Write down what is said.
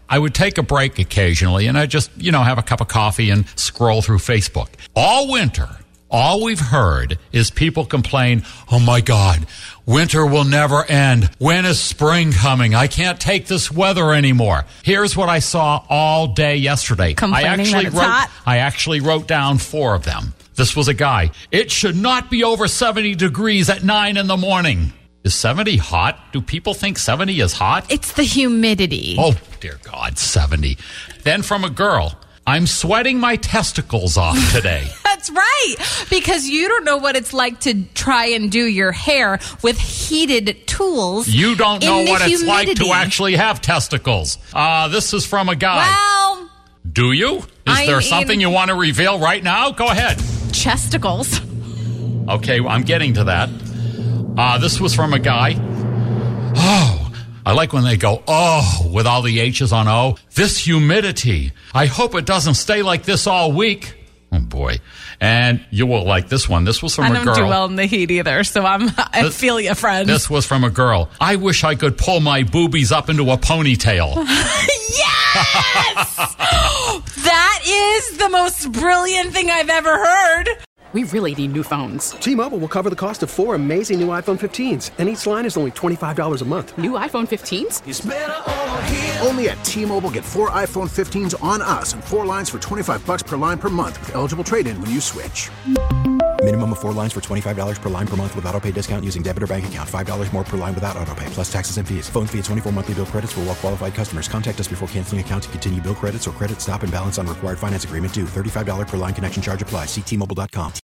I would take a break occasionally, and I just, have a cup of coffee and scroll through Facebook. All winter, all we've heard is people complain, oh my God, winter will never end. When is spring coming? I can't take this weather anymore. Here's what I saw all day yesterday. Complaining that it's hot? I actually wrote down 4 of them. This was a guy. It should not be over 70 degrees at 9 in the morning. Is 70 hot? Do people think 70 is hot? It's the humidity. Oh, dear God, 70. Then from a girl, I'm sweating my testicles off today. That's right, because you don't know what it's like to try and do your hair with heated tools. You don't know what it's like humidity. to actually have testicles. This is from a guy. Well, do you? Is there something you want to reveal right now? Go ahead. Chesticles. Okay, I'm getting to that. This was from a guy. Oh, I like when they go, oh, with all the H's on O. This humidity. I hope it doesn't stay like this all week. Oh, boy. And you will like this one. This was from a girl. I don't do well in the heat either, so I feel you, friend. This was from a girl. I wish I could pull my boobies up into a ponytail. Yes! That is the most brilliant thing I've ever heard. We really need new phones. T-Mobile will cover the cost of 4 amazing new iPhone 15s, and each line is only $25 a month. New iPhone 15s? It's better over here. Only at T-Mobile, get 4 iPhone 15s on us and 4 lines for $25 per line per month with eligible trade-in when you switch. Minimum of 4 lines for $25 per line per month with autopay discount using debit or bank account. $5 more per line without autopay, plus taxes and fees. Phone fee at 24 monthly bill credits for well-qualified customers. Contact us before canceling account to continue bill credits or credit stop and balance on required finance agreement due. $35 per line connection charge applies. See T-Mobile.com.